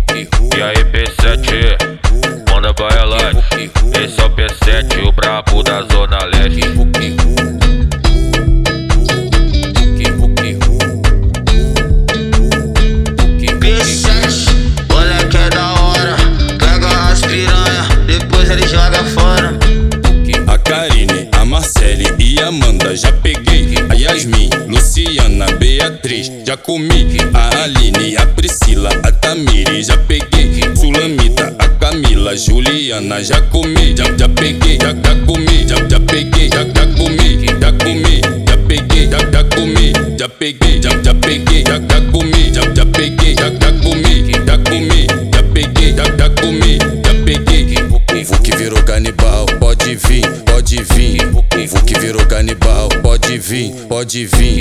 E aí P7, manda baialate. Esse é o P7, o brabo da Zona Leste. P7, olha que é da hora. Pega as piranha, depois ele joga fora. A Karine, a Marcele e a Amanda já peguei. A Yasmin, Luciana, Beatriz já comi. A Aline, a Priscila, a Tamiri já peguei. Sulamita, a Camila, Juliana já comi. Já peguei, já comi. Já peguei, já comi. Já comi, já peguei, já comi. Já peguei, já peguei, já comi. Já peguei, já comi. Já comi, já peguei, já comi. Já peguei. O Vuk virou canibal, pode vir, pode vir. O Vuk virou canibal, pode vir, pode vir.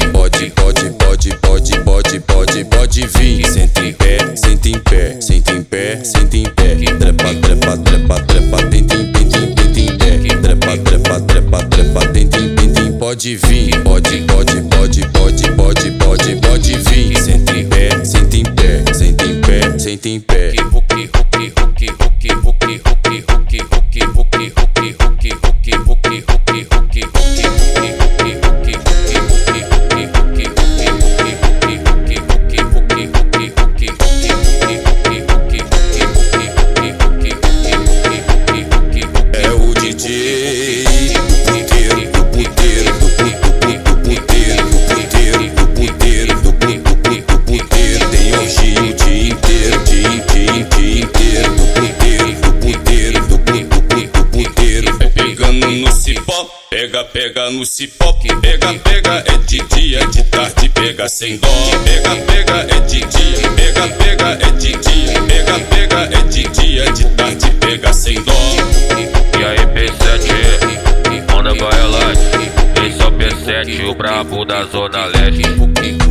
Pode vir. Senta em pé, senta em pé, senta em pé, senta em pé. Trepa, trepa, trepa, trepa, tenta em pé. Trepa, trepa, trepa, trepa, tenta em. Pode vir, pode vir. Senta em pé, senta em pé, senta em pé, senta em pé. É o DJ do puteiro, tem orgia o dia inteiro, dia inteiro. Do puteiro, pegando no cipó, pega no cipó. Pega é de dia, de tarde pega sem dó. Pega é de dia, pega é de dia. Pega é de dia, de tarde pega sem dó. E aí P7, manda baialate. Esse é o P7, o brabo da Zona Leste.